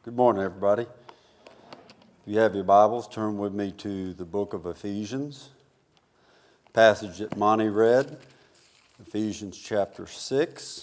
Good morning, everybody. If you have your Bibles, turn with me to the book of Ephesians. Passage that Monty read, Ephesians chapter 6.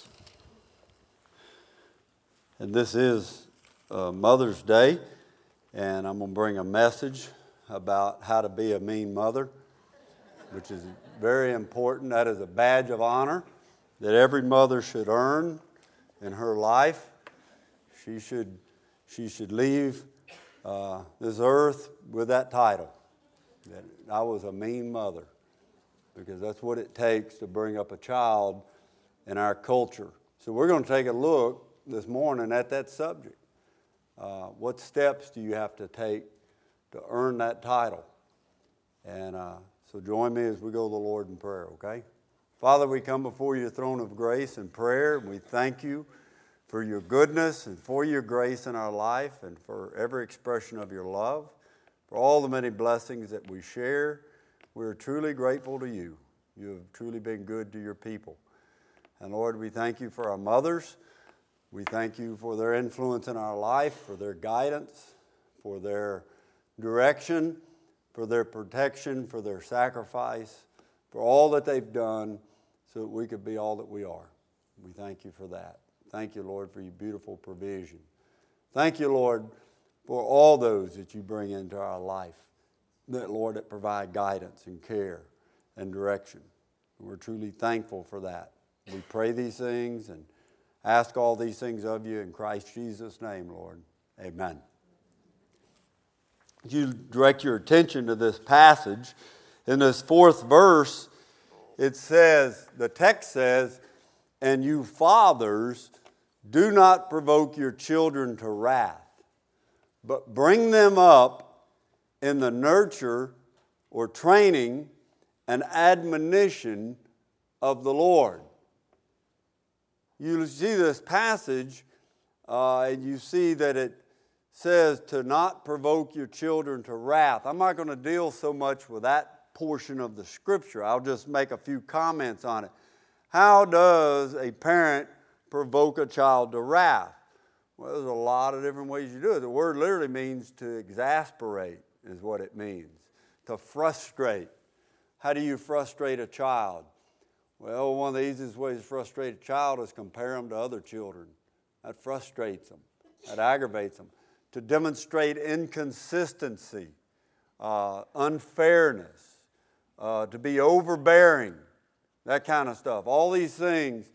And this is Mother's Day, and I'm going to bring a message about how to be a mean mother, which is very important. That is a badge of honor that every mother should earn in her life. She should leave this earth with that title, that I was a mean mother, because that's what it takes to bring up a child in our culture. So we're going to take a look this morning at that subject. What steps do you have to take to earn that title? And so join me as we go to the Lord in prayer, okay? Father, we come before your throne of grace in prayer, and we thank you for your goodness and for your grace in our life and for every expression of your love, for all the many blessings that we share. We're truly grateful to you. You have truly been good to your people. And Lord, we thank you for our mothers. We thank you for their influence in our life, for their guidance, for their direction, for their protection, for their sacrifice, for all that they've done so that we could be all that we are. We thank you for that. Thank you, Lord, for your beautiful provision. Thank you, Lord, for all those that you bring into our life, that, Lord, that provide guidance and care and direction. We're truly thankful for that. We pray these things and ask all these things of you in Christ Jesus' name, Lord. Amen. You direct your attention to this passage. In this fourth verse, it says, the text says, "And you fathers, do not provoke your children to wrath, but bring them up in the nurture or training and admonition of the Lord." You see this passage, and you see that it says to not provoke your children to wrath. I'm not going to deal so much with that portion of the scripture. I'll just make a few comments on it. How does a parent provoke a child to wrath? Well, there's a lot of different ways you do it. The word literally means to exasperate is what it means, to frustrate. How do you frustrate a child? Well, one of the easiest ways to frustrate a child is compare them to other children. That frustrates them. That aggravates them. To demonstrate inconsistency, unfairness, to be overbearing, that kind of stuff. All these things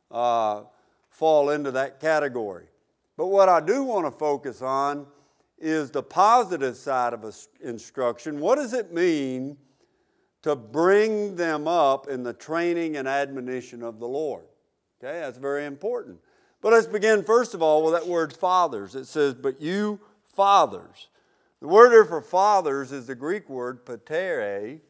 fall into that category. But what I do want to focus on is the positive side of instruction. What does it mean to bring them up in the training and admonition of the Lord? Okay, that's very important. But let's begin first of all with that word fathers. It says, "But you fathers." The word there for fathers is the Greek word patere,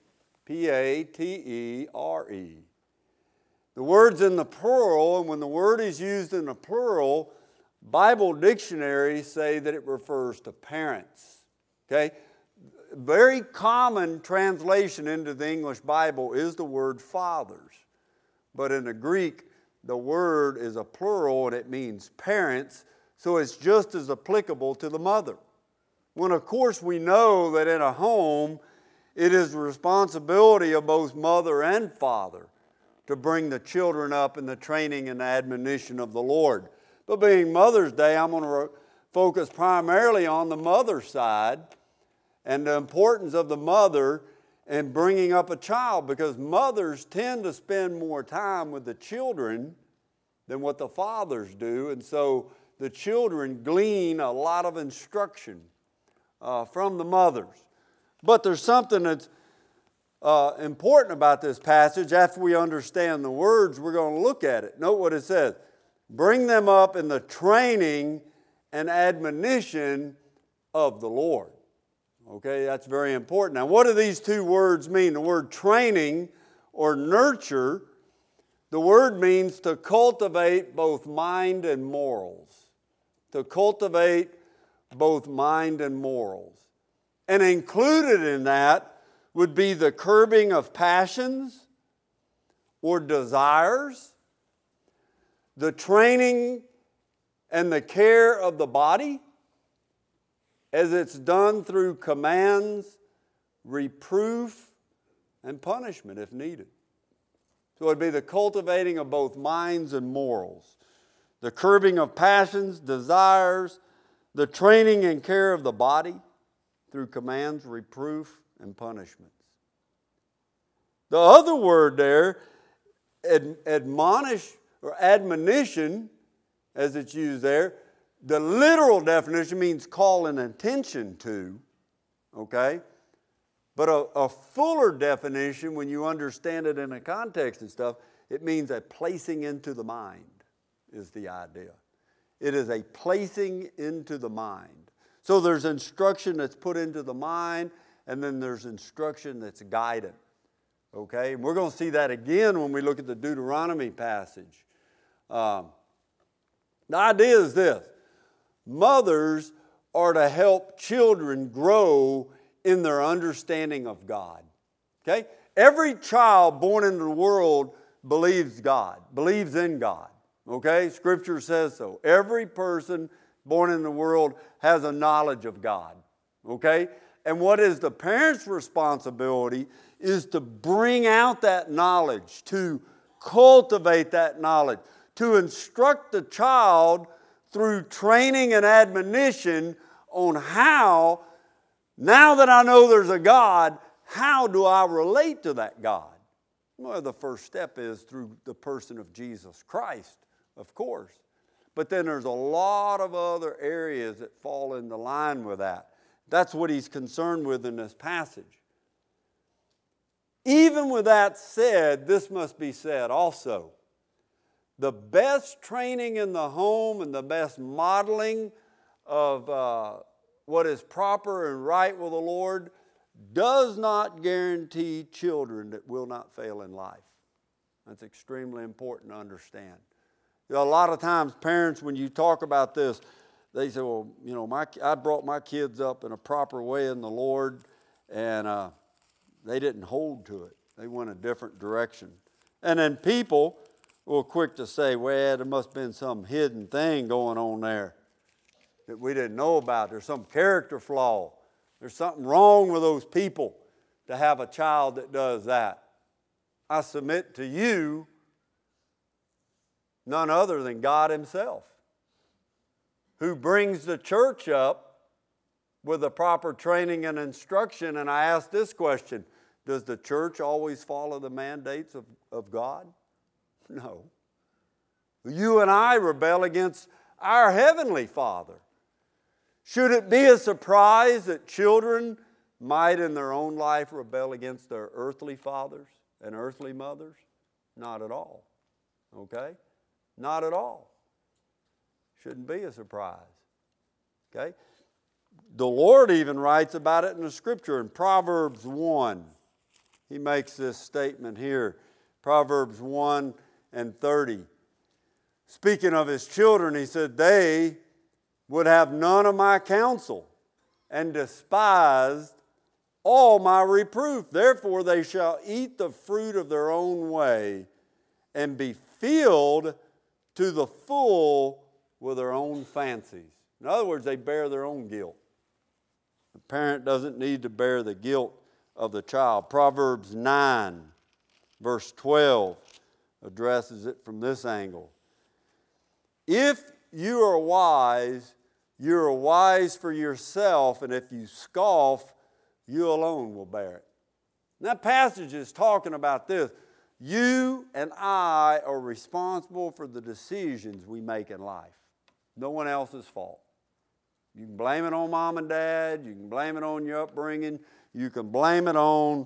P-A-T-E-R-E. The word's in the plural, and when the word is used in the plural, Bible dictionaries say that it refers to parents. Okay? Very common translation into the English Bible is the word fathers. But in the Greek, the word is a plural and it means parents, so it's just as applicable to the mother. When, of course, we know that in a home, it is the responsibility of both mother and father to bring the children up in the training and admonition of the Lord. But being Mother's Day, I'm going to focus primarily on the mother side and the importance of the mother in bringing up a child, because mothers tend to spend more time with the children than what the fathers do, and so the children glean a lot of instruction from the mothers. But there's something that's important about this passage. After we understand the words, we're going to look at it. Note what it says. Bring them up in the training and admonition of the Lord. Okay, that's very important. Now, what do these two words mean? The word training or nurture, the word means to cultivate both mind and morals. To cultivate both mind and morals. And included in that would be the curbing of passions or desires, the training and the care of the body, as it's done through commands, reproof, and punishment if needed. So it would be the cultivating of both minds and morals, the curbing of passions, desires, the training and care of the body through commands, reproof, and punishments. The other word there, admonish or admonition, as it's used there, the literal definition means call an attention to, okay? But a fuller definition, when you understand it in a context and stuff, it means a placing into the mind is the idea. It is a placing into the mind. So there's instruction that's put into the mind, and then there's instruction that's guided. Okay? And we're going to see that again when we look at the Deuteronomy passage. The idea is this. Mothers are to help children grow in their understanding of God. Okay? Every child born into the world believes God, believes in God. Okay? Scripture says so. Every person born in the world has a knowledge of God. Okay? And what is the parent's responsibility is to bring out that knowledge, to cultivate that knowledge, to instruct the child through training and admonition on how, now that I know there's a God, how do I relate to that God? Well, the first step is through the person of Jesus Christ, of course. But then there's a lot of other areas that fall into line with that. That's what he's concerned with in this passage. Even with that said, this must be said also. The best training in the home and the best modeling of what is proper and right with the Lord does not guarantee children that will not fail in life. That's extremely important to understand. You know, a lot of times parents, when you talk about this, they say, well, you know, I brought my kids up in a proper way in the Lord, and they didn't hold to it. They went a different direction. And then people were quick to say, well, there must have been some hidden thing going on there that we didn't know about. There's some character flaw. There's something wrong with those people to have a child that does that. I submit to you, none other than God Himself, who brings the church up with the proper training and instruction. And I ask this question, does the church always follow the mandates of God? No. You and I rebel against our Heavenly Father. Should it be a surprise that children might in their own life rebel against their earthly fathers and earthly mothers? Not at all. Okay? Not at all. Shouldn't be a surprise. Okay? The Lord even writes about it in the Scripture in Proverbs 1. He makes this statement here. Proverbs 1:30. Speaking of His children, He said, they would have none of my counsel and despised all my reproof. Therefore they shall eat the fruit of their own way and be filled to the full with their own fancies. In other words, they bear their own guilt. The parent doesn't need to bear the guilt of the child. Proverbs 9, verse 12 addresses it from this angle. If you are wise for yourself, and if you scoff, you alone will bear it. And that passage is talking about this. You and I are responsible for the decisions we make in life. No one else's fault. You can blame it on mom and dad. You can blame it on your upbringing. You can blame it on,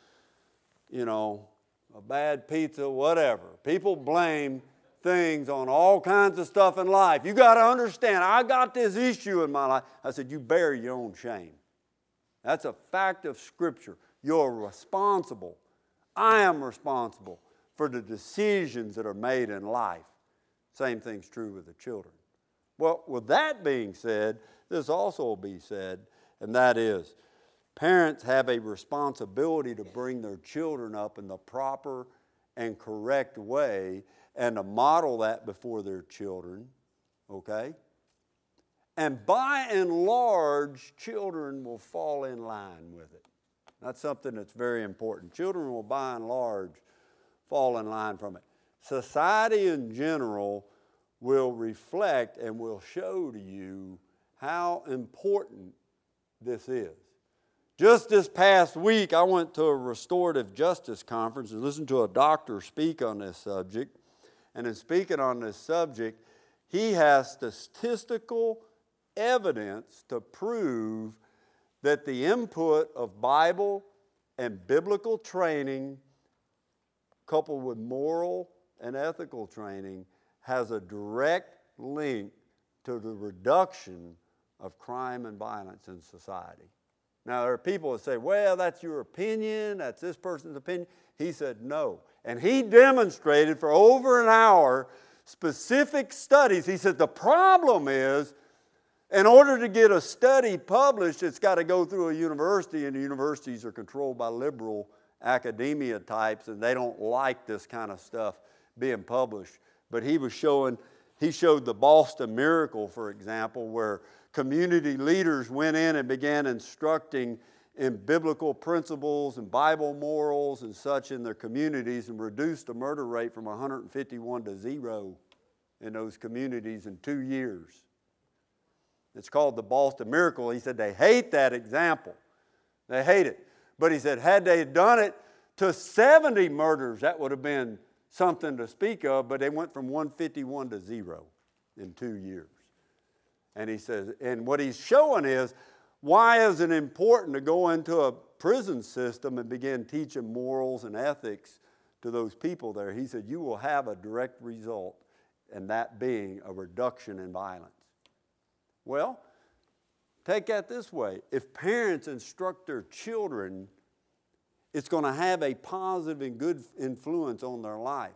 a bad pizza, whatever. People blame things on all kinds of stuff in life. You got to understand, I got this issue in my life. I said, you bear your own shame. That's a fact of Scripture. You're responsible. I am responsible for the decisions that are made in life. Same thing's true with the children. Well, with that being said, this also will be said, and that is, parents have a responsibility to bring their children up in the proper and correct way and to model that before their children, okay? And by and large, children will fall in line with it. That's something that's very important. Children will, by and large, fall in line from it. Society in general will reflect and will show to you how important this is. Just this past week, I went to a restorative justice conference and listened to a doctor speak on this subject. And in speaking on this subject, he has statistical evidence to prove that the input of Bible and biblical training, coupled with moral and ethical training, has a direct link to the reduction of crime and violence in society. Now, there are people that say, well, that's your opinion, that's this person's opinion. He said no. And he demonstrated for over an hour specific studies. He said the problem is, in order to get a study published, it's got to go through a university, and the universities are controlled by liberal academia types, and they don't like this kind of stuff being published. But he showed the Boston Miracle, for example, where community leaders went in and began instructing in biblical principles and Bible morals and such in their communities, and reduced the murder rate from 151 to 0 in those communities in 2 years. It's called the Boston Miracle. He said they hate that example. They hate it. But he said had they done it to 70 murders, that would have been something to speak of, but they went from 151 to 0 in 2 years. And he says, and what he's showing is, why is it important to go into a prison system and begin teaching morals and ethics to those people there? He said, you will have a direct result, and that being a reduction in violence. Well, take that this way. If parents instruct their children, it's going to have a positive and good influence on their life.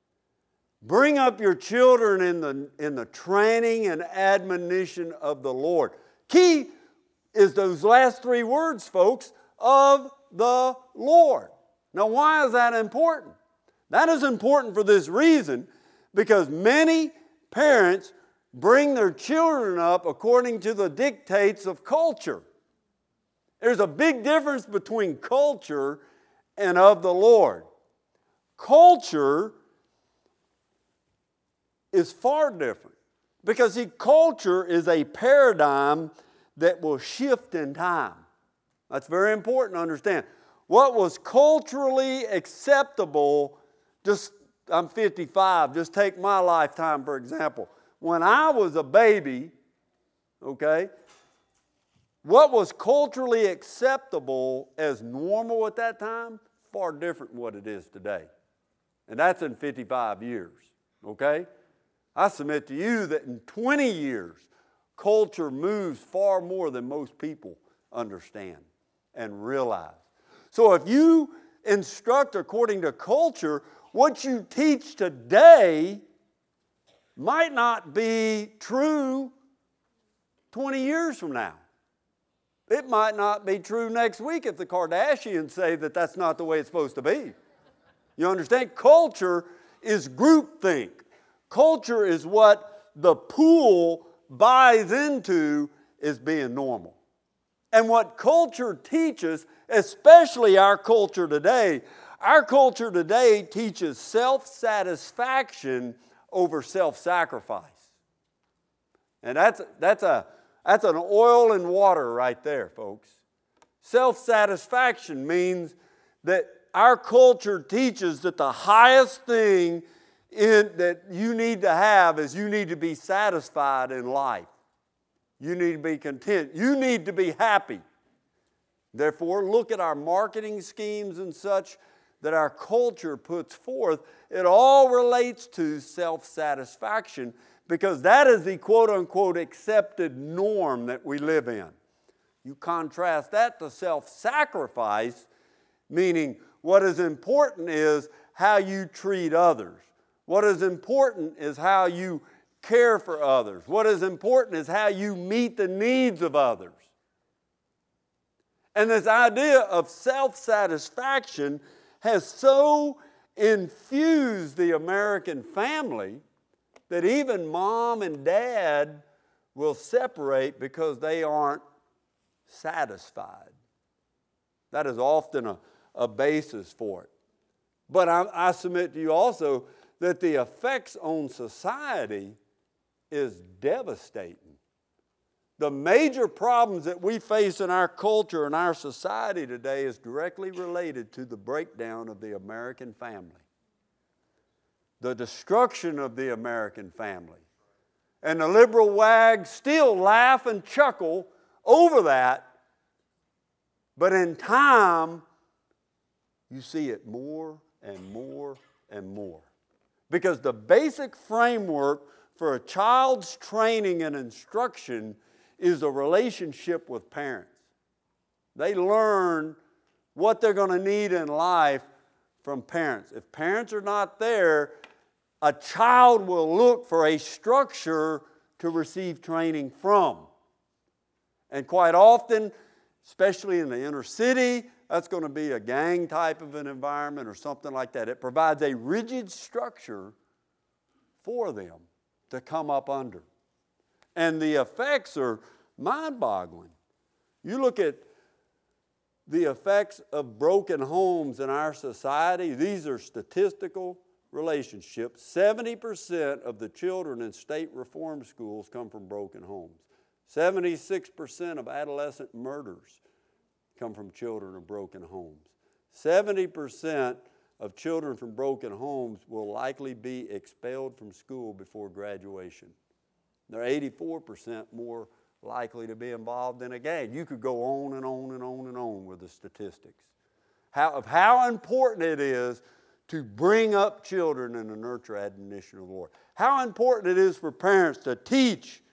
Bring up your children in the training and admonition of the Lord. Key is those last 3 words, folks, of the Lord. Now, why is that important? That is important for this reason, because many parents bring their children up according to the dictates of culture. There's a big difference between culture and of the Lord. Culture is far different, because culture is a paradigm that will shift in time. That's very important to understand. What was culturally acceptable, I'm 55, just take my lifetime for example. When I was a baby, okay, what was culturally acceptable as normal at that time, far different than what it is today. And that's in 55 years, okay? I submit to you that in 20 years, culture moves far more than most people understand and realize. So if you instruct according to culture, what you teach today might not be true 20 years from now. It might not be true next week if the Kardashians say that that's not the way it's supposed to be. You understand? Culture is groupthink. Culture is what the pool buys into as being normal. And what culture teaches, especially our culture today teaches self-satisfaction over self-sacrifice. And that's an oil and water right there, folks. Self-satisfaction means that our culture teaches that the highest thing that you need to have is you need to be satisfied in life. You need to be content. You need to be happy. Therefore, look at our marketing schemes and such that our culture puts forth. It all relates to self-satisfaction, because that is the quote-unquote accepted norm that we live in. You contrast that to self-sacrifice, meaning what is important is how you treat others. What is important is how you care for others. What is important is how you meet the needs of others. And this idea of self-satisfaction has so infused the American family that even mom and dad will separate because they aren't satisfied. That is often a basis for it. But I submit to you also that the effects on society is devastating. The major problems that we face in our culture and our society today is directly related to the breakdown of the American family. The destruction of the American family. And the liberal wags still laugh and chuckle over that, but in time, you see it more and more and more. Because the basic framework for a child's training and instruction is a relationship with parents. They learn what they're going to need in life from parents. If parents are not there, a child will look for a structure to receive training from. And quite often, especially in the inner city, that's going to be a gang type of an environment or something like that. It provides a rigid structure for them to come up under. And the effects are mind-boggling. You look at the effects of broken homes in our society. These are statistical relationships. 70% of the children in state reform schools come from broken homes. 76% of adolescent murders come from children of broken homes. 70% of children from broken homes will likely be expelled from school before graduation. They're 84% more likely to be involved in a gang. You could go on and on and on and on with the statistics. How important it is to bring up children in the nurture admonition of the Lord. How important it is for parents to teach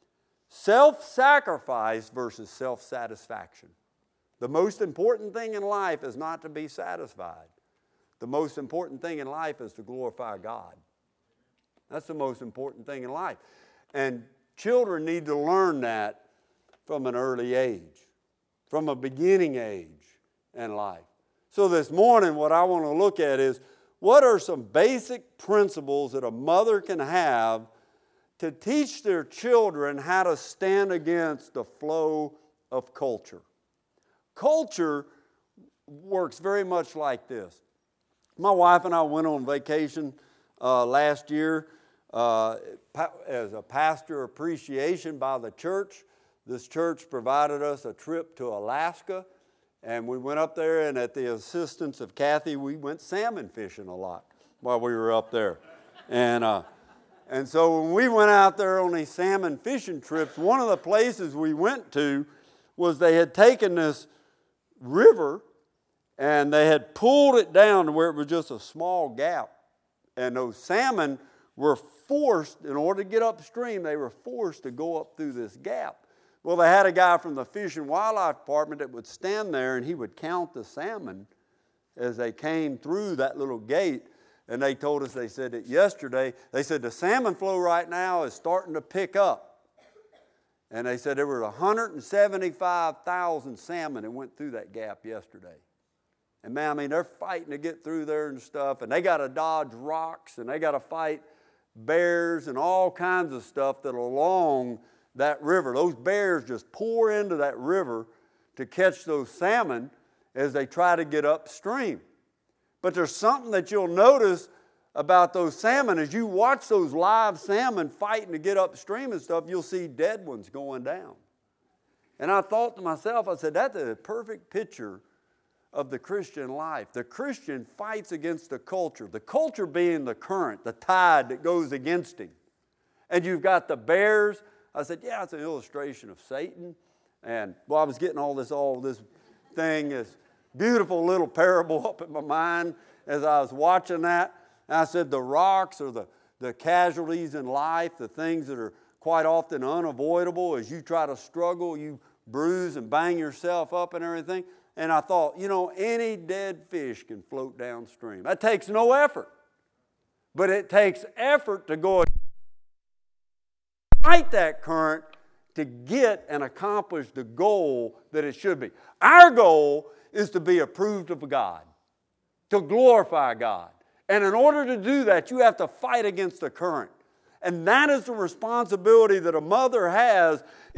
self-sacrifice versus self-satisfaction. The most important thing in life is not to be satisfied. The most important thing in life is to glorify God. That's the most important thing in life. And children need to learn that from an early age, from a beginning age in life. So this morning, what I want to look at is, what are some basic principles that a mother can have to teach their children how to stand against the flow of culture? Culture works very much like this. My wife and I went on vacation last year as a pastor appreciation by the church. This church provided us a trip to Alaska, and we went up there, and at the assistance of Kathy, we went salmon fishing a lot while we were up there. And so when we went out there on these salmon fishing trips, one of the places we went to was they had taken this river and they had pulled it down to where it was just a small gap. And those salmon were forced, in order to get upstream, they were forced to go up through this gap. Well, they had a guy from the Fish and Wildlife Department that would stand there and he would count the salmon as they came through that little gate. And they told us, they said that yesterday, they said the salmon flow right now is starting to pick up. And they said there were 175,000 salmon that went through that gap yesterday. And man, I mean, they're fighting to get through there and stuff. And they got to dodge rocks and they got to fight bears and all kinds of stuff that are along that river. Those bears just pour into that river to catch those salmon as they try to get upstream. But there's something that you'll notice about those salmon. As you watch those live salmon fighting to get upstream and stuff, you'll see dead ones going down. And I thought to myself, I said, that's a perfect picture of the Christian life. The Christian fights against the culture being the current, the tide that goes against him. And you've got the bears. I said, yeah, it's an illustration of Satan. And well, I was getting all this thing, this beautiful little parable up in my mind as I was watching that. And I said, the rocks are the casualties in life, the things that are quite often unavoidable. As you try to struggle, you bruise and bang yourself up and everything. And I thought, any dead fish can float downstream. That takes no effort. But it takes effort to go and fight that current to get and accomplish the goal that it should be. Our goal is to be approved of God, to glorify God. And in order to do that, you have to fight against the current. And that is the responsibility that a mother has,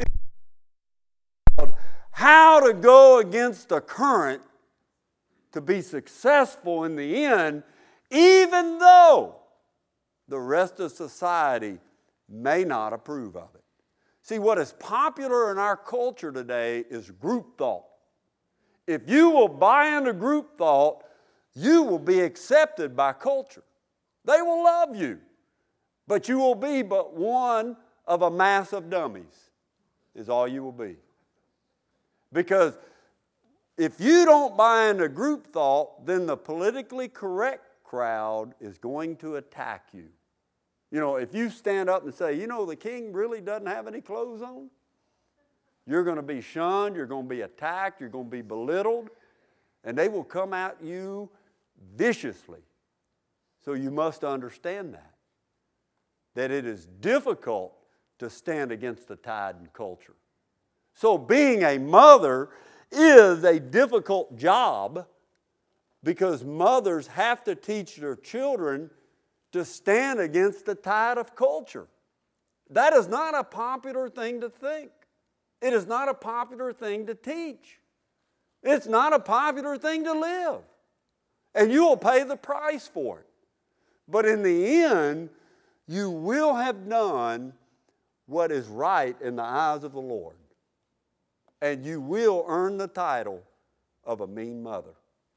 how to go against the current to be successful in the end, even though the rest of society may not approve of it. See, what is popular in our culture today is group thought. If you will buy into group thought, you will be accepted by culture. They will love you, but you will be but one of a mass of dummies, is all you will be. Because if you don't buy into group thought, then the politically correct crowd is going to attack you. You know, if you stand up and say, you know, the king really doesn't have any clothes on, you're going to be shunned, you're going to be attacked, you're going to be belittled, and they will come at you viciously. So you must understand that it is difficult to stand against the tide in culture. So being a mother is a difficult job because mothers have to teach their children to stand against the tide of culture. That is not a popular thing to think. It is not a popular thing to teach. It's not a popular thing to live. And you will pay the price for it. But in the end, you will have done what is right in the eyes of the Lord. And you will earn the title of a mean mother.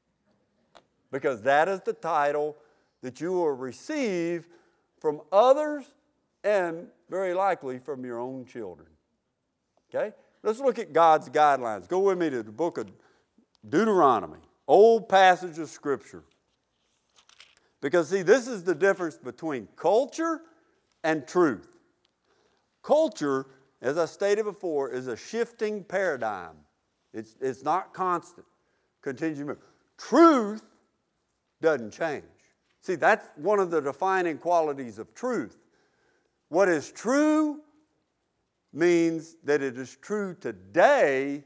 Because that is the title that you will receive from others and very likely from your own children. Okay? Let's look at God's guidelines. Go with me to the book of Deuteronomy, old passage of Scripture. Because, see, this is the difference between culture and truth. Culture, as I stated before, is a shifting paradigm. It's not constant. Continues to move. Truth doesn't change. See, that's one of the defining qualities of truth. What is true means that it is true today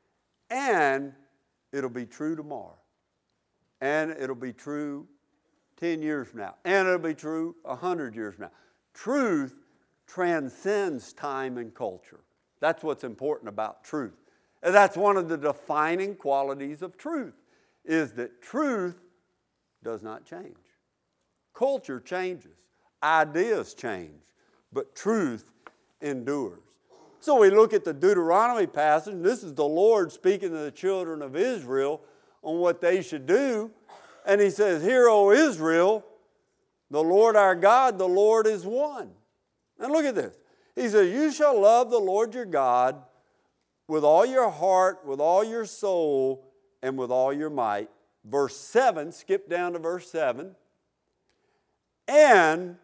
and it'll be true tomorrow. And it'll be true 10 years from now. And it'll be true 100 years from now. Truth transcends time and culture. That's what's important about truth. And that's one of the defining qualities of truth, is that truth does not change. Culture changes. Ideas change. But truth endures. So we look at the Deuteronomy passage, and this is the Lord speaking to the children of Israel on what they should do. And He says, "Hear, O Israel, the Lord our God, the Lord is one." And look at this. He says, "You shall love the Lord your God with all your heart, with all your soul, and with all your might." Verse 7, skip down to verse 7. "And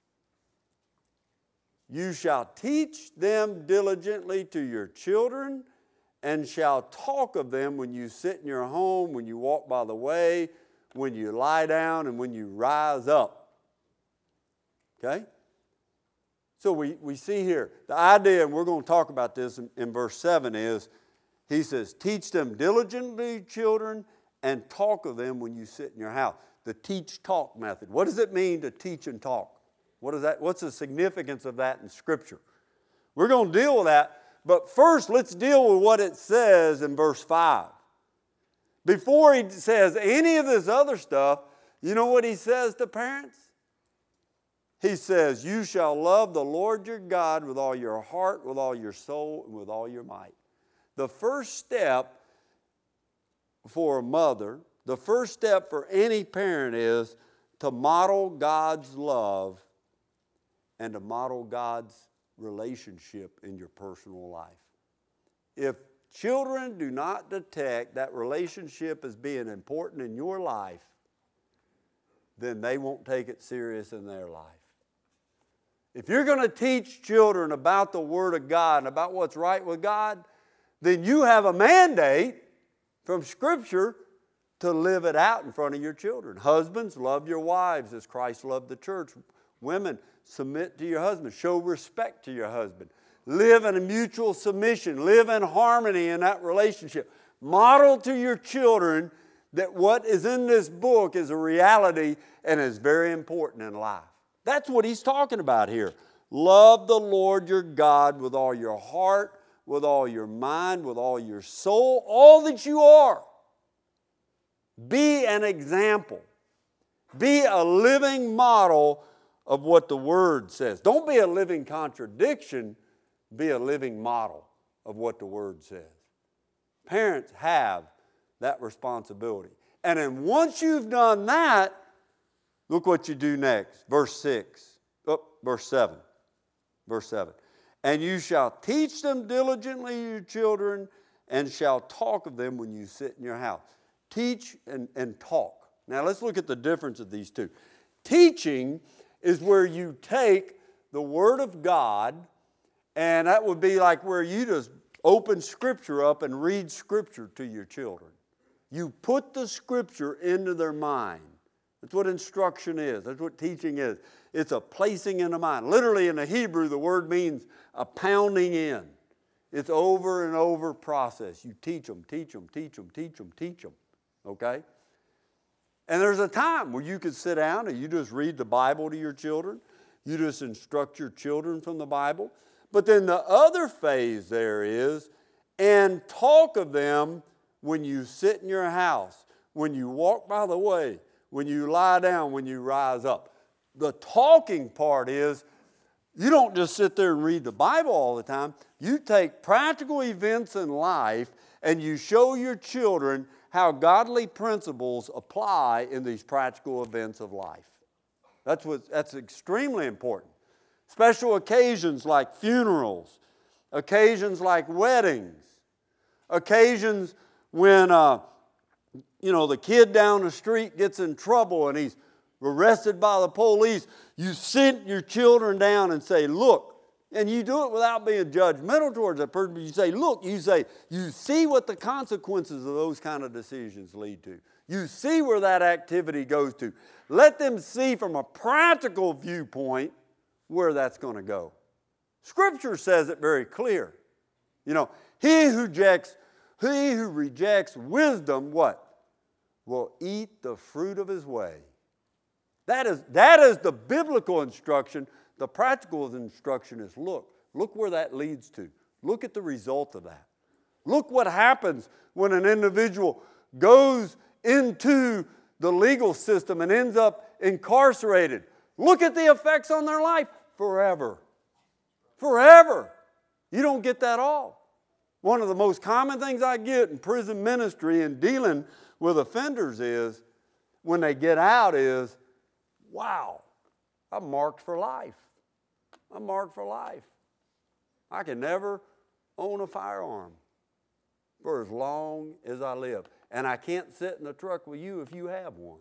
you shall teach them diligently to your children, and shall talk of them when you sit in your home, when you walk by the way, when you lie down, and when you rise up." Okay? So we see here, the idea, and we're going to talk about this in verse 7, is He says, teach them diligently, children, and talk of them when you sit in your house. The teach-talk method. What does it mean to teach and talk? What's the significance of that in Scripture? We're going to deal with that, but first let's deal with what it says in verse 5. Before he says any of this other stuff, you know what he says to parents? He says, "You shall love the Lord your God with all your heart, with all your soul, and with all your might." The first step for a mother, the first step for any parent is to model God's love and to model God's relationship in your personal life. If children do not detect that relationship as being important in your life, then they won't take it serious in their life. If you're going to teach children about the Word of God and about what's right with God, then you have a mandate from Scripture to live it out in front of your children. Husbands, love your wives as Christ loved the church. Women, submit to your husband. Show respect to your husband. Live in a mutual submission. Live in harmony in that relationship. Model to your children that what is in this book is a reality and is very important in life. That's what he's talking about here. Love the Lord your God with all your heart, with all your mind, with all your soul, all that you are. Be an example. Be a living model of what the Word says. Don't be a living contradiction. Be a living model of what the Word says. Parents have that responsibility. And then once you've done that, look what you do next. Verse 7. Verse 7. And you shall teach them diligently, your children, and shall talk of them when you sit in your house. Teach and talk. Now let's look at the difference of these two. Teaching is where you take the Word of God, and that would be like where you just open Scripture up and read Scripture to your children. You put the Scripture into their mind. That's what instruction is. That's what teaching is. It's a placing in the mind. Literally in the Hebrew, the word means a pounding in. It's over and over process. You teach them, teach them, teach them, teach them, teach them. Okay? And there's a time where you could sit down and you just read the Bible to your children. You just instruct your children from the Bible. But then the other phase there is, and talk of them when you sit in your house, when you walk by the way, when you lie down, when you rise up. The talking part is, you don't just sit there and read the Bible all the time. You take practical events in life and you show your children how godly principles apply in these practical events of life. That's extremely important. Special occasions like funerals, occasions like weddings, occasions when the kid down the street gets in trouble and he's arrested by the police. You sit your children down and say, look, and you do it without being judgmental towards that person. You say, look, you see what the consequences of those kind of decisions lead to. You see where that activity goes to. Let them see from a practical viewpoint where that's going to go. Scripture says it very clear. He who rejects wisdom, what? Will eat the fruit of his way. That is the biblical instruction. The practical instruction is look where that leads to. Look at the result of that. Look what happens when an individual goes into the legal system and ends up incarcerated. Look at the effects on their life forever. Forever. You don't get that all. One of the most common things I get in prison ministry and dealing with offenders is, when they get out is, wow, I'm marked for life. I'm marked for life. I can never own a firearm for as long as I live. And I can't sit in the truck with you if you have one.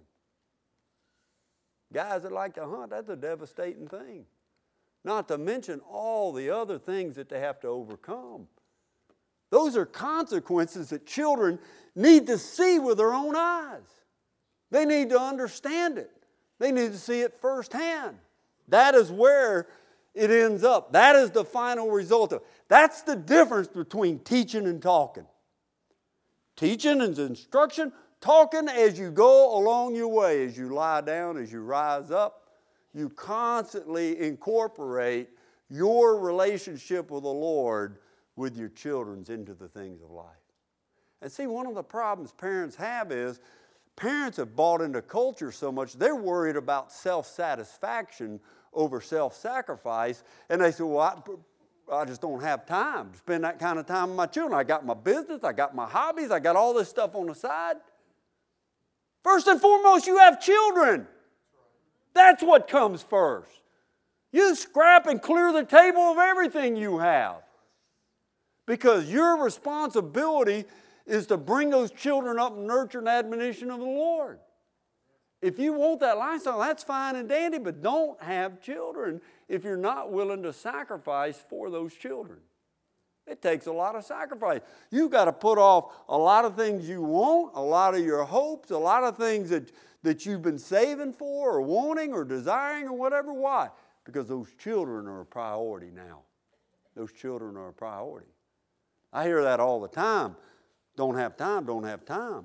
Guys that like to hunt, that's a devastating thing. Not to mention all the other things that they have to overcome. Those are consequences that children need to see with their own eyes. They need to understand it. They need to see it firsthand. That is where it ends up. That is the final result of it. That's the difference between teaching and talking. Teaching is instruction. Talking as you go along your way, as you lie down, as you rise up, you constantly incorporate your relationship with the Lord with your children into the things of life. And see, one of the problems parents have is parents have bought into culture so much, they're worried about self-satisfaction over self-sacrifice. And they say, well, I just don't have time to spend that kind of time with my children. I got my business, I got my hobbies, I got all this stuff on the side. First and foremost, you have children. That's what comes first. You scrap and clear the table of everything you have. Because your responsibility is to bring those children up and nurture and admonition of the Lord. If you want that lifestyle, that's fine and dandy, but don't have children if you're not willing to sacrifice for those children. It takes a lot of sacrifice. You've got to put off a lot of things you want, a lot of your hopes, a lot of things that you've been saving for or wanting or desiring or whatever. Why? Because those children are a priority now. Those children are a priority. I hear that all the time. Don't have time, don't have time.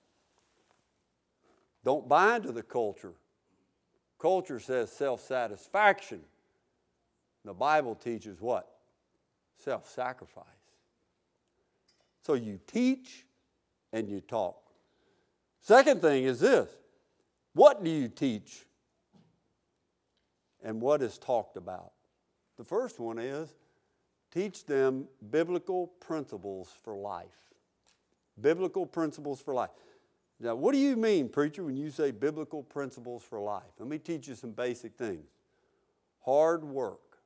Don't buy into the culture. Culture says self-satisfaction. The Bible teaches what? Self-sacrifice. So you teach and you talk. Second thing is this. What do you teach? And what is talked about? The first one is teach them biblical principles for life. Biblical principles for life. Now, what do you mean, preacher, when you say biblical principles for life? Let me teach you some basic things. Hard work,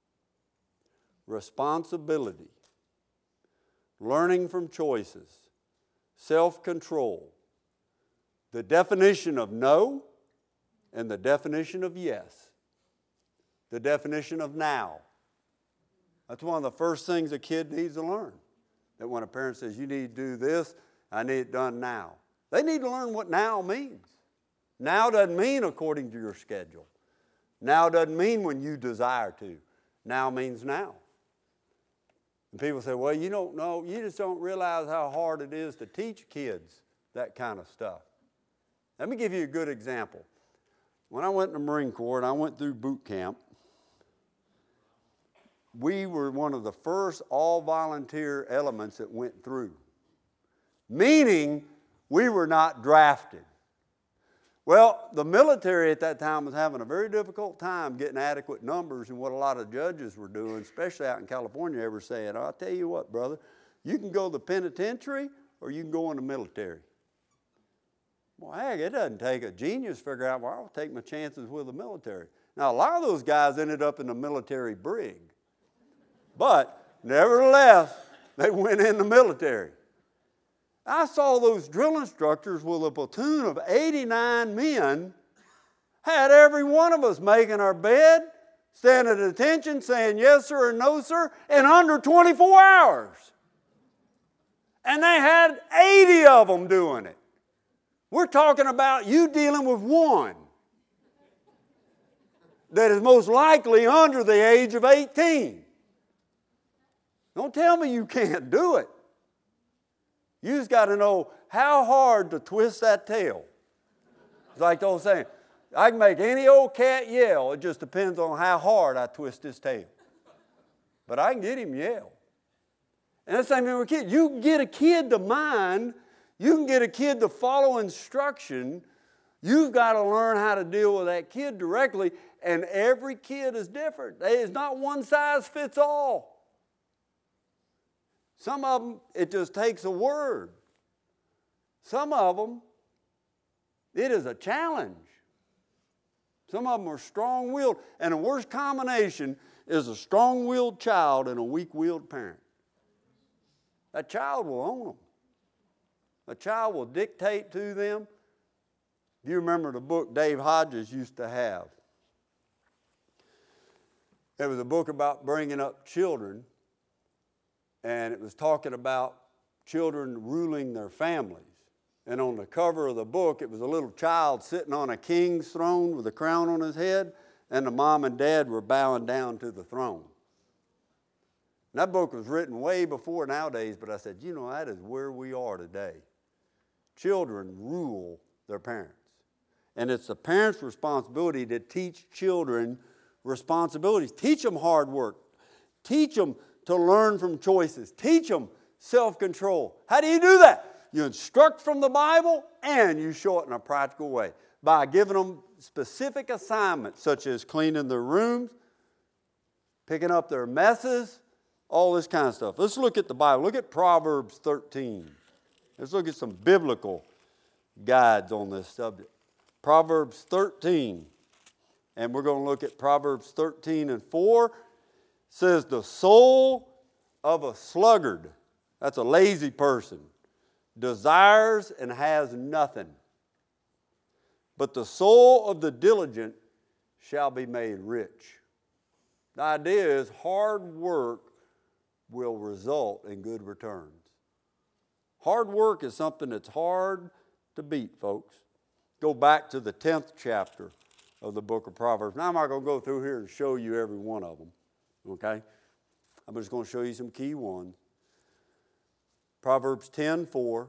responsibility, learning from choices, self-control, the definition of no and the definition of yes, the definition of now. That's one of the first things a kid needs to learn. That when a parent says, you need to do this, I need it done now. They need to learn what now means. Now doesn't mean according to your schedule. Now doesn't mean when you desire to. Now means now. And people say, well, you don't know, you just don't realize how hard it is to teach kids that kind of stuff. Let me give you a good example. When I went in the Marine Corps and I went through boot camp, we were one of the first all-volunteer elements that went through. Meaning, we were not drafted. Well, the military at that time was having a very difficult time getting adequate numbers, and what a lot of judges were doing, especially out in California, they were saying, I'll tell you what, brother, you can go to the penitentiary or you can go in the military. Well, heck, it doesn't take a genius to figure out, well, I'll take my chances with the military. Now, a lot of those guys ended up in the military brig. But, nevertheless, they went in the military. I saw those drill instructors with a platoon of 89 men, had every one of us making our bed, standing at attention, saying yes, sir, and no, sir, in under 24 hours. And they had 80 of them doing it. We're talking about you dealing with one that is most likely under the age of 18. Don't tell me you can't do it. You just got to know how hard to twist that tail. It's like the old saying, I can make any old cat yell. It just depends on how hard I twist his tail. But I can get him yell. And that's the same thing with kids. You can get a kid to mind. You can get a kid to follow instruction. You've got to learn how to deal with that kid directly. And every kid is different. It's not one size fits all. Some of them, it just takes a word. Some of them, it is a challenge. Some of them are strong-willed. And the worst combination is a strong-willed child and a weak-willed parent. That child will own them. A child will dictate to them. You remember the book Dave Hodges used to have. It was a book about bringing up children. And it was talking about children ruling their families. And on the cover of the book, it was a little child sitting on a king's throne with a crown on his head, and the mom and dad were bowing down to the throne. And that book was written way before nowadays, but I said, you know, that is where we are today. Children rule their parents. And it's the parents' responsibility to teach children responsibilities. Teach them hard work. Teach them to learn from choices. Teach them self-control. How do you do that? You instruct from the Bible and you show it in a practical way by giving them specific assignments such as cleaning their rooms, picking up their messes, all this kind of stuff. Let's look at the Bible. Look at Proverbs 13. Let's look at some biblical guides on this subject. Proverbs 13. And we're going to look at Proverbs 13 and 4. Says the soul of a sluggard, that's a lazy person, desires and has nothing. But the soul of the diligent shall be made rich. The idea is hard work will result in good returns. Hard work is something that's hard to beat, folks. Go back to the 10th chapter of the book of Proverbs. Now I'm not going to go through here and show you every one of them. Okay? I'm just going to show you some key ones. Proverbs 10:4.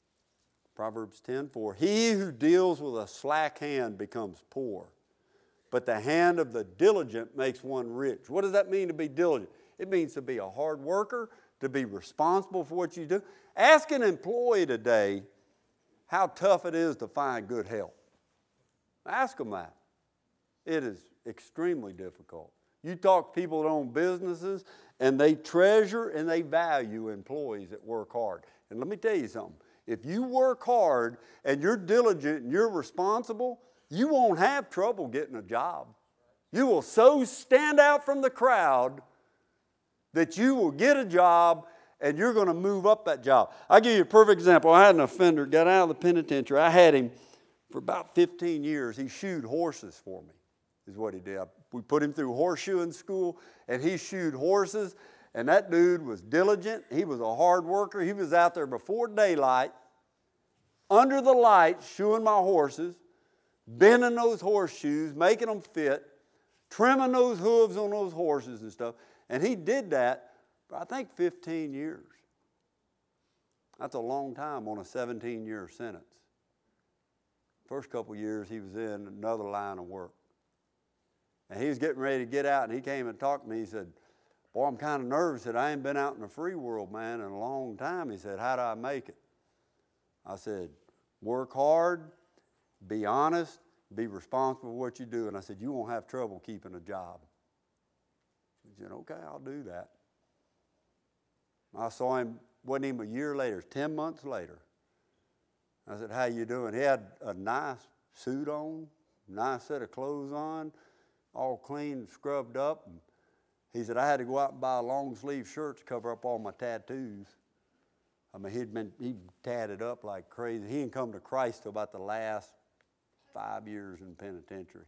Proverbs 10:4. He who deals with a slack hand becomes poor, but the hand of the diligent makes one rich. What does that mean to be diligent? It means to be a hard worker, to be responsible for what you do. Ask an employee today how tough it is to find good help. Ask them that. It is extremely difficult. You talk to people that own businesses, and they treasure and they value employees that work hard. And let me tell you something. If you work hard and you're diligent and you're responsible, you won't have trouble getting a job. You will so stand out from the crowd that you will get a job and you're going to move up that job. I'll give you a perfect example. I had an offender, got out of the penitentiary. I had him for about 15 years. He shoed horses for me, is what he did. We put him through horseshoeing school, and he shoed horses. And that dude was diligent. He was a hard worker. He was out there before daylight, under the lights, shoeing my horses, bending those horseshoes, making them fit, trimming those hooves on those horses and stuff. And he did that for, I think, 15 years. That's a long time on a 17-year sentence. First couple years, he was in another line of work. And he was getting ready to get out, and he came and talked to me. He said, boy, I'm kind of nervous. He said, I ain't been out in the free world, man, in a long time. He said, how do I make it? I said, work hard, be honest, be responsible for what you do. And I said, you won't have trouble keeping a job. He said, okay, I'll do that. I saw him, wasn't even a year later, 10 months later. I said, how you doing? He had a nice suit on, nice set of clothes on, all clean, scrubbed up. And he said, I had to go out and buy a long sleeve shirt to cover up all my tattoos. I mean, he tatted up like crazy. He didn't come to Christ till about the last 5 years in penitentiary.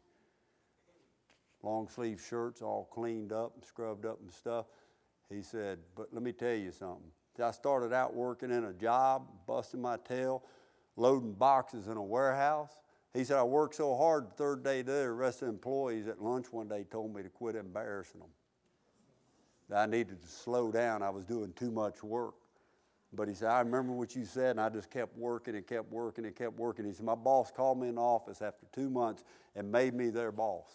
Long sleeve shirts, all cleaned up and scrubbed up and stuff. He said, but let me tell you something. I started out working in a job, busting my tail, loading boxes in a warehouse. He said, I worked so hard the third day there, the rest of the employees at lunch one day told me to quit embarrassing them. That I needed to slow down. I was doing too much work. But he said, I remember what you said, and I just kept working and kept working and kept working. He said, my boss called me in the office after 2 months and made me their boss.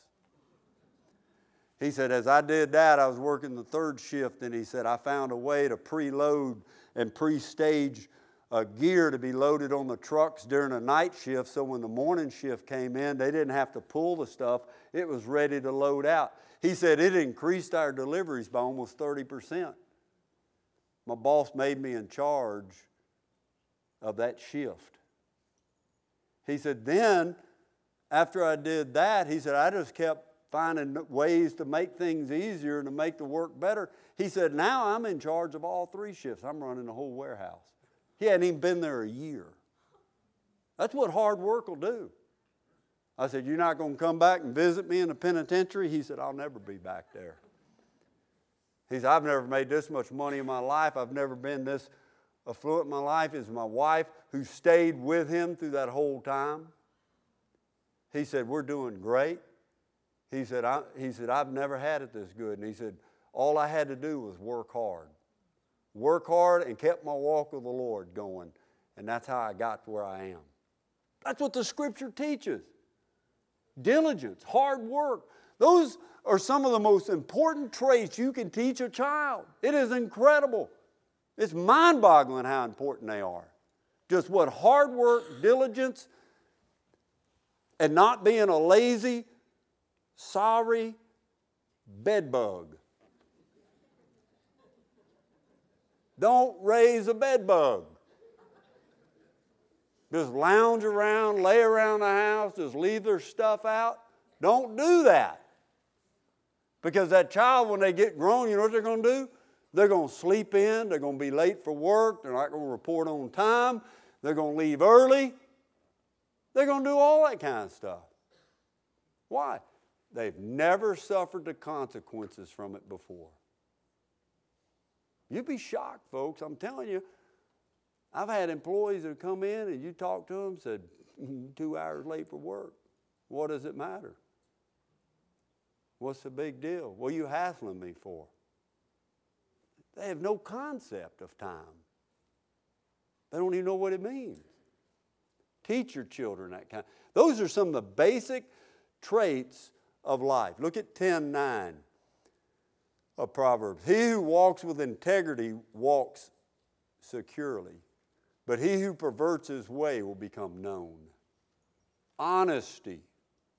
He said, as I did that, I was working the third shift, and he said, I found a way to preload and pre-stage gear to be loaded on the trucks during a night shift, so when the morning shift came in, they didn't have to pull the stuff. It was ready to load out. He said it increased our deliveries by almost 30%. My boss made me in charge of that shift. He said, then, after I did that, he said, I just kept finding ways to make things easier and to make the work better. He said, now I'm in charge of all 3 shifts. I'm running the whole warehouse. He hadn't even been there a year. That's what hard work will do. I said, you're not going to come back and visit me in the penitentiary? He said, I'll never be back there. He said, I've never made this much money in my life. I've never been this affluent in my life. It's my wife who stayed with him through that whole time. He said, we're doing great. He said, I've never had it this good. And he said, all I had to do was work hard. Work hard and kept my walk with the Lord going. And that's how I got to where I am. That's what the Scripture teaches. Diligence, hard work. Those are some of the most important traits you can teach a child. It is incredible. It's mind-boggling how important they are. Just what hard work, diligence, and not being a lazy, sorry bedbug. Don't raise a bedbug. Just lounge around, lay around the house, just leave their stuff out. Don't do that. Because that child, when they get grown, you know what they're going to do? They're going to sleep in. They're going to be late for work. They're not going to report on time. They're going to leave early. They're going to do all that kind of stuff. Why? They've never suffered the consequences from it before. You'd be shocked, folks. I'm telling you. I've had employees that come in and you talk to them, said, 2 hours late for work. What does it matter? What's the big deal? What are you hassling me for? They have no concept of time. They don't even know what it means. Teach your children that kind. Those are some of the basic traits of life. Look at 10:9 of Proverbs. He who walks with integrity walks securely, but he who perverts his way will become known. Honesty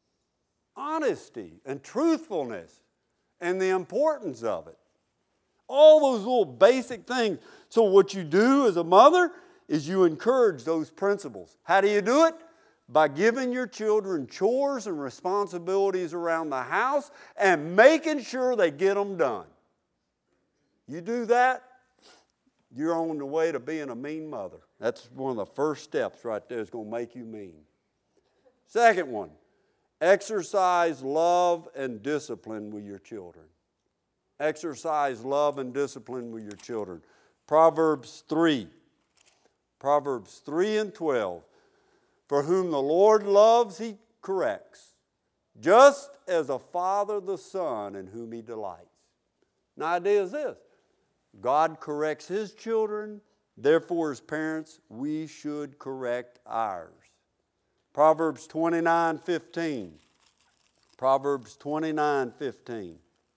and truthfulness and the importance of it. All those little basic things. So what you do as a mother is you encourage those principles. How do you do it? By giving your children chores and responsibilities around the house and making sure they get them done. You do that, you're on the way to being a mean mother. That's one of the first steps right there. It's going to make you mean. Second one, exercise love and discipline with your children. Exercise love and discipline with your children. Proverbs 3:12. For whom the Lord loves, he corrects, just as a father the son in whom he delights. The idea is this: God corrects his children, therefore as parents, we should correct ours. Proverbs 29:15. Proverbs 29:15.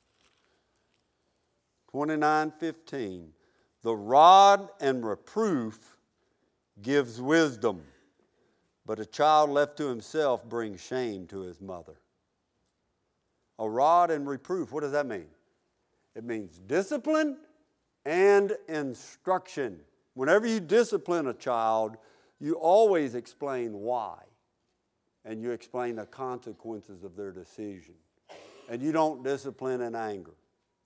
29:15. The rod and reproof gives wisdom, but a child left to himself brings shame to his mother. A rod and reproof, what does that mean? It means discipline and instruction. Whenever you discipline a child, you always explain why. And you explain the consequences of their decision. And you don't discipline in anger.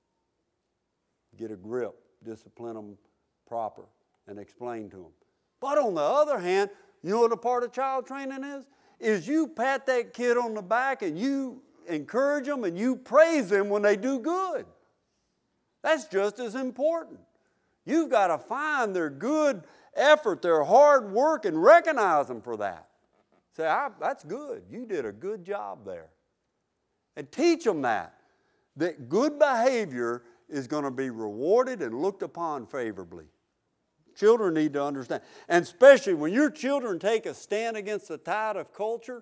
Get a grip, discipline them proper, and explain to them. But on the other hand, you know what a part of child training is? Is you pat that kid on the back and you encourage them and you praise them when they do good. That's just as important. You've got to find their good effort, their hard work, and recognize them for that. Say, that's good. You did a good job there. And teach them that good behavior is going to be rewarded and looked upon favorably. Children need to understand. And especially when your children take a stand against the tide of culture,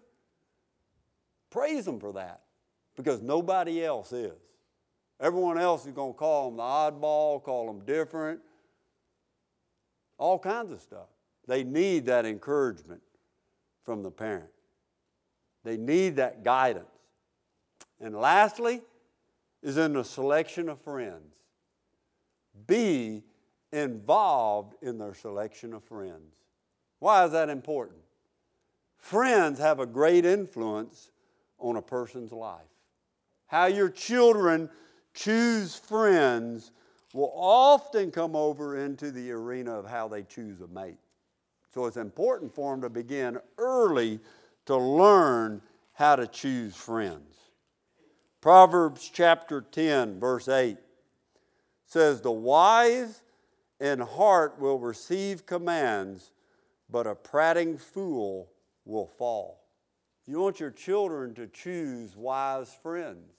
praise them for that. Because nobody else is. Everyone else is going to call them the oddball, call them different. All kinds of stuff. They need that encouragement from the parent. They need that guidance. And lastly, is in the selection of friends. Be involved in their selection of friends. Why is that important? Friends have a great influence on a person's life. How your children choose friends will often come over into the arena of how they choose a mate. So it's important for them to begin early to learn how to choose friends. Proverbs chapter 10, verse 8 says, the wise in heart will receive commands, but a prating fool will fall. You want your children to choose wise friends.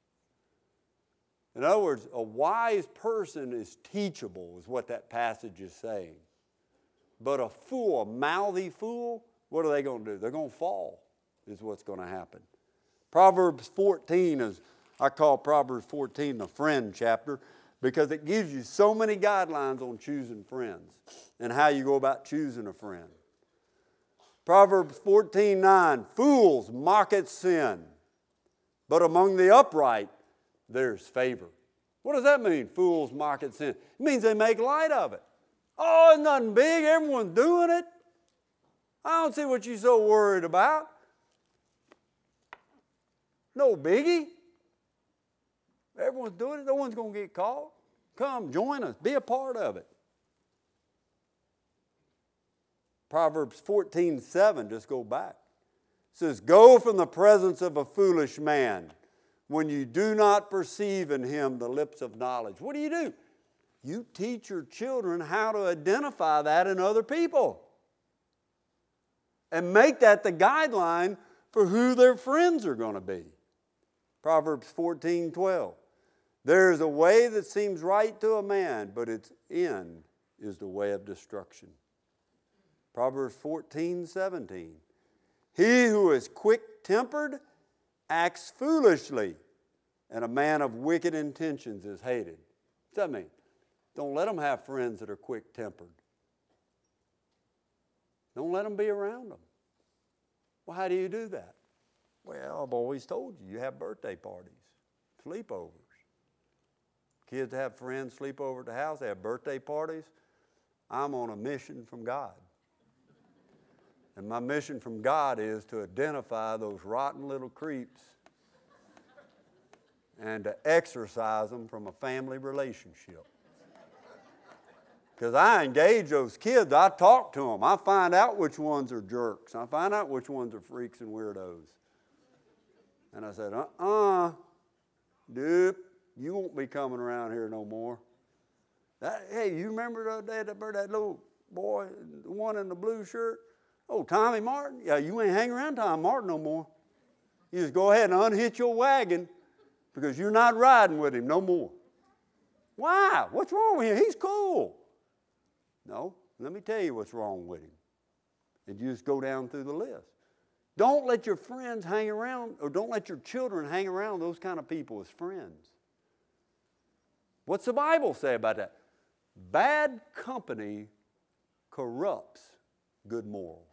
In other words, a wise person is teachable, is what that passage is saying. But a fool, a mouthy fool, what are they going to do? They're going to fall, is what's going to happen. Proverbs 14 is, I call Proverbs 14 the friend chapter, because it gives you so many guidelines on choosing friends and how you go about choosing a friend. Proverbs 14:9, fools mock at sin, but among the upright there's favor. What does that mean, fools mock at sin? It means they make light of it. Oh, it's nothing big, everyone's doing it. I don't see what you're so worried about. No biggie. Everyone's doing it, no one's going to get caught. Come, join us, be a part of it. Proverbs 14:7, just go back. It says, go from the presence of a foolish man when you do not perceive in him the lips of knowledge. What do? You teach your children how to identify that in other people. And make that the guideline for who their friends are going to be. Proverbs 14:12. There is a way that seems right to a man, but its end is the way of destruction. Proverbs 14:17. He who is quick-tempered acts foolishly, and a man of wicked intentions is hated. What's that mean? Don't let them have friends that are quick-tempered. Don't let them be around them. Well, how do you do that? Well, I've always told you, you have birthday parties, sleepovers. Kids have friends sleep over at the house, they have birthday parties. I'm on a mission from God. And my mission from God is to identify those rotten little creeps and to exorcise them from a family relationship. Because I engage those kids, I talk to them, I find out which ones are jerks, I find out which ones are freaks and weirdos. And I said, dude, you won't be coming around here no more. Hey, you remember the day that little boy, the one in the blue shirt? Oh, Tommy Martin? Yeah, you ain't hanging around Tommy Martin no more. You just go ahead and unhitch your wagon because you're not riding with him no more. Why? What's wrong with him? He's cool. No, let me tell you what's wrong with him. And you just go down through the list. Don't let your friends hang around, or don't let your children hang around those kind of people as friends. What's the Bible say about that? Bad company corrupts good morals.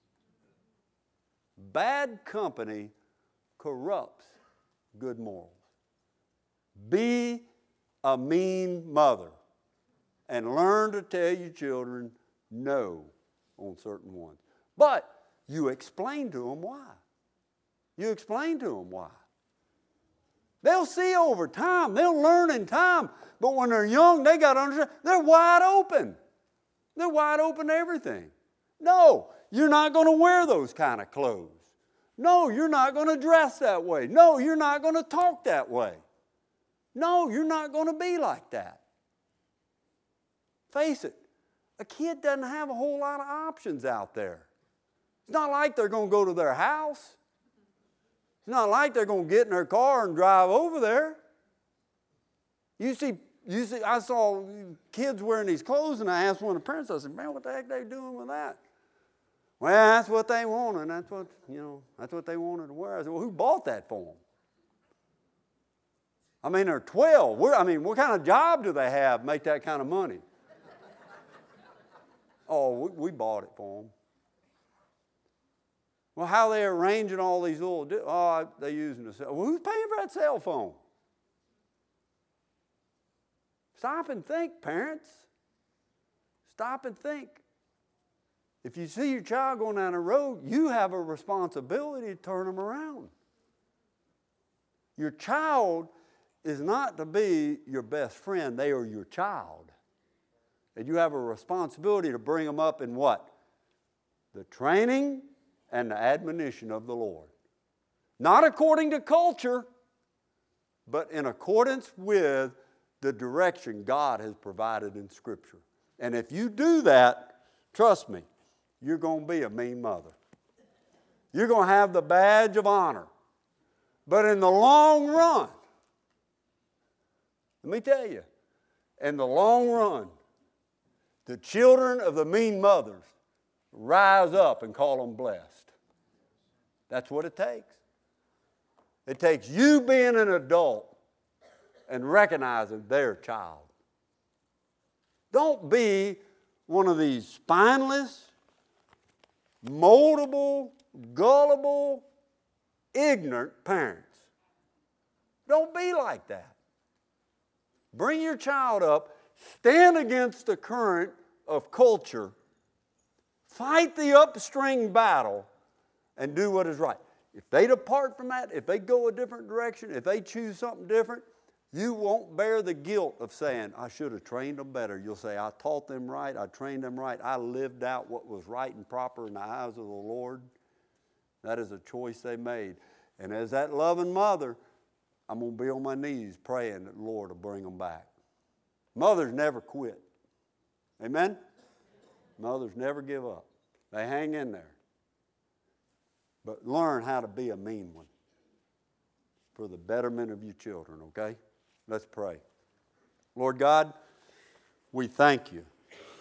Bad company corrupts good morals. Be a mean mother and learn to tell your children no on certain ones. But you explain to them why. You explain to them why. They'll see over time. They'll learn in time. But when they're young, they got to understand. They're wide open. They're wide open to everything. No, you're not going to wear those kind of clothes. No, you're not going to dress that way. No, you're not going to talk that way. No, you're not going to be like that. Face it, a kid doesn't have a whole lot of options out there. It's not like they're going to go to their house. It's not like they're going to get in their car and drive over there. You see, I saw kids wearing these clothes, and I asked one of the parents, I said, man, what the heck are they doing with that? Well, that's what they wanted. That's what they wanted to wear. I said, well, who bought that for them? I mean, they're 12. What kind of job do they have to make that kind of money? Oh, we bought it for them. Well, how are they arranging all these little... they're using a cell phone. Well, who's paying for that cell phone? Stop and think, parents. Stop and think. If you see your child going down the road, you have a responsibility to turn them around. Your child is not to be your best friend. They are your child. And you have a responsibility to bring them up in what? The training and the admonition of the Lord. Not according to culture, but in accordance with the direction God has provided in Scripture. And if you do that, trust me, you're going to be a mean mother. You're going to have the badge of honor. But in the long run, let me tell you, in the long run, the children of the mean mothers rise up and call them blessed. That's what it takes. It takes you being an adult and recognizing they're a child. Don't be one of these spineless, moldable, gullible, ignorant parents. Don't be like that. Bring your child up, stand against the current of culture, fight the upstream battle, and do what is right. If they depart from that, if they go a different direction, if they choose something different, you won't bear the guilt of saying, I should have trained them better. You'll say, I taught them right, I trained them right, I lived out what was right and proper in the eyes of the Lord. That is a choice they made. And as that loving mother, I'm going to be on my knees praying that the Lord will bring them back. Mothers never quit. Amen? Mothers never give up. They hang in there. But learn how to be a mean one for the betterment of your children, okay? Let's pray. Lord God, we thank you.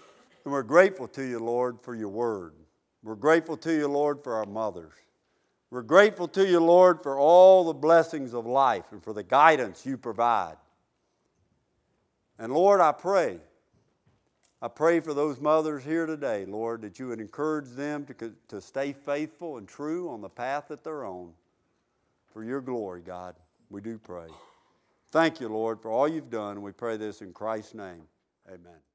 And we're grateful to you, Lord, for your word. We're grateful to you, Lord, for our mothers. We're grateful to you, Lord, for all the blessings of life and for the guidance you provide. And Lord, I pray for those mothers here today, Lord, that you would encourage them to stay faithful and true on the path that they're on. For your glory, God, we do pray. Thank you, Lord, for all you've done. We pray this in Christ's name. Amen.